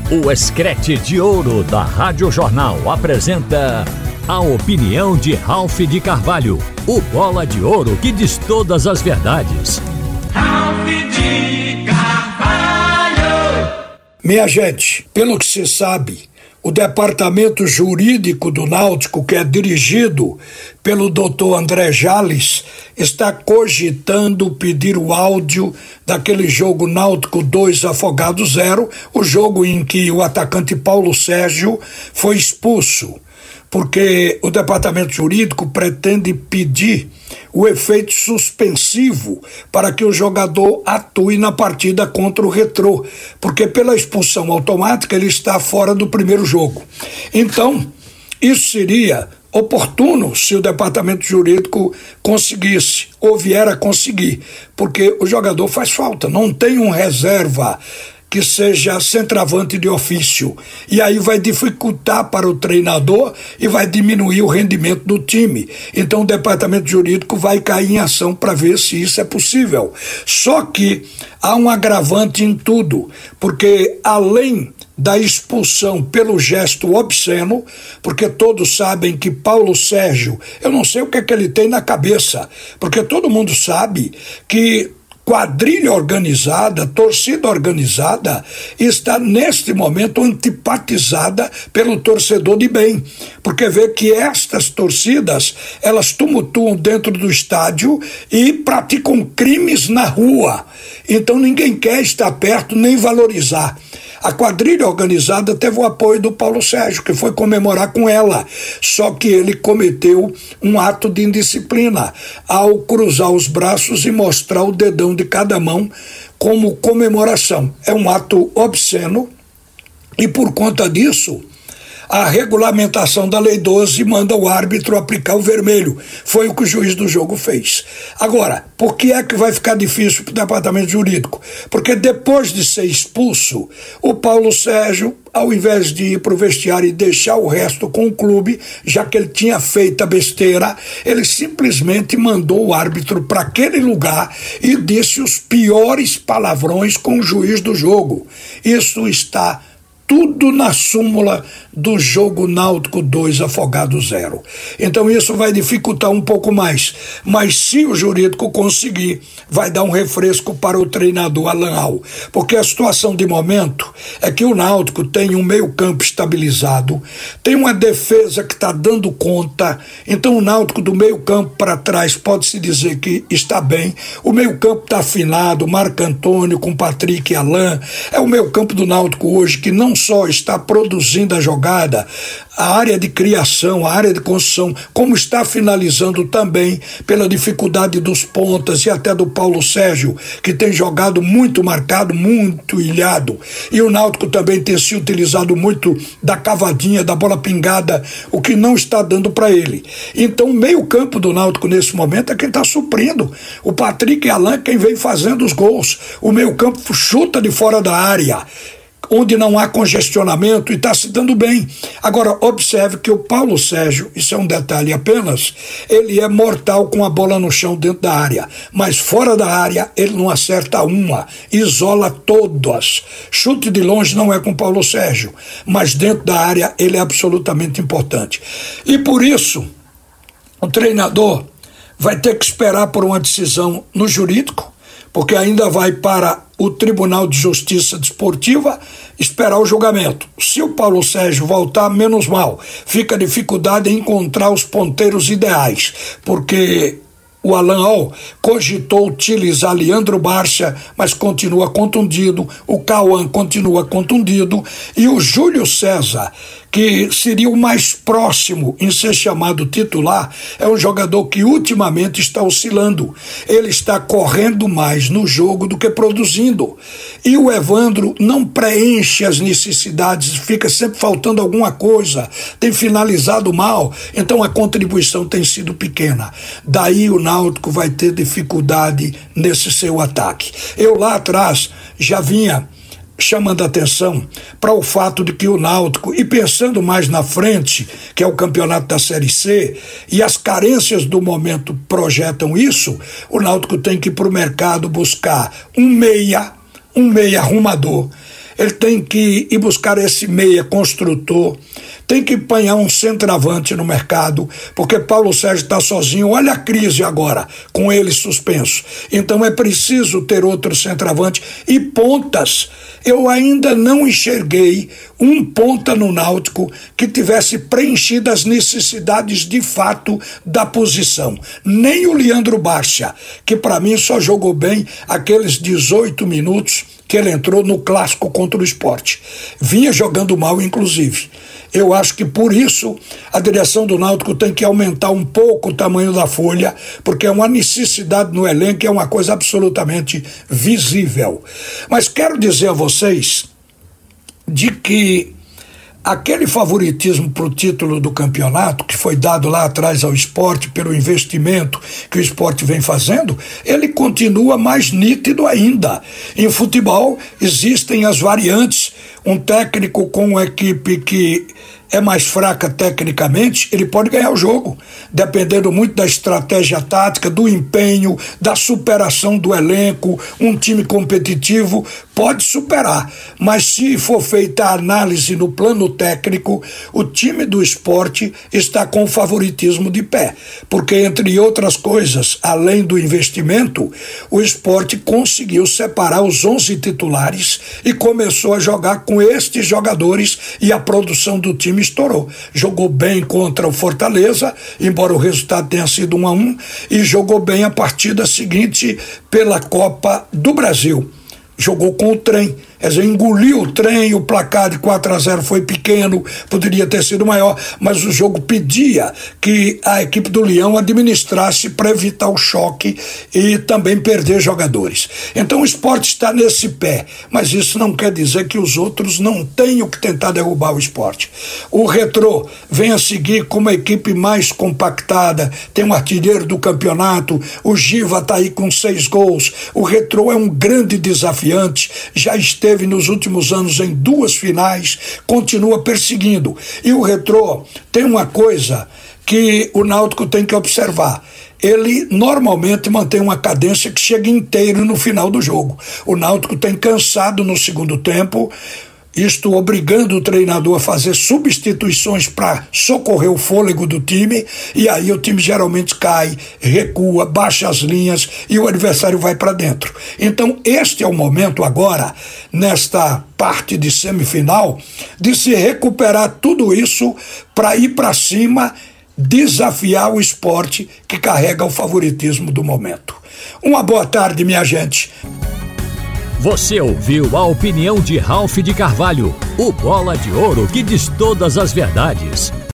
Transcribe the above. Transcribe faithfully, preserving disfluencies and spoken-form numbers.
O Escrete de Ouro da Rádio Jornal apresenta a opinião de Ralph de Carvalho, o bola de ouro que diz todas as verdades. Ralph de Carvalho. Minha gente, pelo que se sabe, o departamento jurídico do Náutico, que é dirigido pelo doutor André Jales, está cogitando pedir o áudio daquele jogo Náutico dois Afogado zero, o jogo em que o atacante Paulo Sérgio foi expulso, porque o departamento jurídico pretende pedir o efeito suspensivo para que o jogador atue na partida contra o Retrô, porque pela expulsão automática ele está fora do primeiro jogo. Então, isso seria oportuno se o departamento jurídico conseguisse, ou vier a conseguir, porque o jogador faz falta, não tem um reserva que seja centroavante de ofício, e aí vai dificultar para o treinador e vai diminuir o rendimento do time. Então o departamento jurídico vai cair em ação para ver se isso é possível. Só que há um agravante em tudo, porque além da expulsão pelo gesto obsceno, porque todos sabem que Paulo Sérgio, eu não sei o que é que ele tem na cabeça, porque todo mundo sabe que quadrilha organizada, torcida organizada, está neste momento antipatizada pelo torcedor de bem, porque vê que estas torcidas, elas tumultuam dentro do estádio e praticam crimes na rua, então ninguém quer estar perto nem valorizar. A quadrilha organizada teve o apoio do Paulo Sérgio, que foi comemorar com ela, só que ele cometeu um ato de indisciplina ao cruzar os braços e mostrar o dedão de cada mão como comemoração. É um ato obsceno e por conta disso a regulamentação da Lei doze manda o árbitro aplicar o vermelho. Foi o que o juiz do jogo fez. Agora, por que é que vai ficar difícil para o departamento jurídico? Porque depois de ser expulso, o Paulo Sérgio, ao invés de ir para o vestiário e deixar o resto com o clube, já que ele tinha feito a besteira, ele simplesmente mandou o árbitro para aquele lugar e disse os piores palavrões com o juiz do jogo. Isso está tudo na súmula do jogo Náutico dois Afogado zero. Então isso vai dificultar um pouco mais, mas se o jurídico conseguir, vai dar um refresco para o treinador Alan Al, porque a situação de momento é que o Náutico tem um meio campo estabilizado, tem uma defesa que está dando conta, então o Náutico do meio campo para trás pode-se dizer que está bem, o meio campo está afinado, Marco Antônio com Patrick e Alan, é o meio campo do Náutico hoje que não só está produzindo a jogada, a área de criação, a área de construção, como está finalizando também pela dificuldade dos pontas e até do Paulo Sérgio, que tem jogado muito marcado, muito ilhado, e o Náutico também tem se utilizado muito da cavadinha, da bola pingada, o que não está dando para ele. Então o meio campo do Náutico nesse momento é quem está suprindo, o Patrick e Alan quem vem fazendo os gols, o meio campo chuta de fora da área, onde não há congestionamento e está se dando bem. Agora, observe que o Paulo Sérgio, isso é um detalhe apenas, ele é mortal com a bola no chão dentro da área, mas fora da área ele não acerta uma, isola todas. Chute de longe não é com o Paulo Sérgio, mas dentro da área ele é absolutamente importante. E por isso, o treinador vai ter que esperar por uma decisão no jurídico, porque ainda vai para o Tribunal de Justiça Desportiva esperar o julgamento. Se o Paulo Sérgio voltar, menos mal. Fica a dificuldade em encontrar os ponteiros ideais, porque o Alan Al cogitou utilizar Leandro Barça, mas continua contundido, o Cauã continua contundido, e o Júlio César, que seria o mais próximo em ser chamado titular, é um jogador que ultimamente está oscilando. Ele está correndo mais no jogo do que produzindo. E o Evandro não preenche as necessidades, fica sempre faltando alguma coisa, tem finalizado mal, então a contribuição tem sido pequena. Daí o Náutico vai ter dificuldade nesse seu ataque. Eu lá atrás já vinha chamando a atenção para o fato de que o Náutico, e pensando mais na frente, que é o campeonato da Série C, e as carências do momento projetam isso, o Náutico tem que ir para o mercado buscar um meia, um meia arrumador. ele tem que ir buscar esse meia construtor, tem que apanhar um centroavante no mercado, porque Paulo Sérgio está sozinho. Olha a crise agora, com ele suspenso. Então é preciso ter outro centroavante e pontas. Eu ainda não enxerguei um ponta no Náutico que tivesse preenchido as necessidades de fato da posição. Nem o Leandro Bárcia, que para mim só jogou bem aqueles dezoito minutos que ele entrou no clássico contra o Sport. Vinha jogando mal, inclusive. Eu acho que por isso a direção do Náutico tem que aumentar um pouco o tamanho da folha, porque é uma necessidade no elenco, é uma coisa absolutamente visível. Mas quero dizer a vocês de que aquele favoritismo para o título do campeonato, que foi dado lá atrás ao Sport pelo investimento que o Sport vem fazendo, ele continua mais nítido ainda. Em futebol existem as variantes. Um técnico com uma equipe que é mais fraca tecnicamente, ele pode ganhar o jogo, dependendo muito da estratégia tática, do empenho, da superação do elenco. Um time competitivo pode superar, mas se for feita a análise no plano técnico, o time do Sport está com favoritismo de pé, porque entre outras coisas, além do investimento, o Sport conseguiu separar os onze titulares e começou a jogar com estes jogadores, e a produção do time estourou. Jogou bem contra o Fortaleza, embora o resultado tenha sido um a um, e jogou bem a partida seguinte pela Copa do Brasil. Jogou com o Trem, quer dizer, engoliu o Trem. O placar de quatro a zero foi pequeno, poderia ter sido maior, mas o jogo pedia que a equipe do Leão administrasse para evitar o choque e também perder jogadores. Então o Sport está nesse pé, mas isso não quer dizer que os outros não tenham que tentar derrubar o Sport. O Retrô vem a seguir com uma equipe mais compactada, tem um artilheiro do campeonato, o Giva está aí com seis gols. O Retrô é um grande desafiante, já esteve nos últimos anos em duas finais, continua perseguindo. E o Retrô tem uma coisa que o Náutico tem que observar: ele normalmente mantém uma cadência que chega inteiro no final do jogo. O Náutico tem cansado no segundo tempo, isto obrigando o treinador a fazer substituições para socorrer o fôlego do time, e aí o time geralmente cai, recua, baixa as linhas e o adversário vai para dentro. Então este é o momento agora, nesta parte de semifinal, de se recuperar tudo isso para ir para cima, desafiar o Sport, que carrega o favoritismo do momento. Uma boa tarde, minha gente. Você ouviu a opinião de Ralph de Carvalho, o bola de ouro que diz todas as verdades.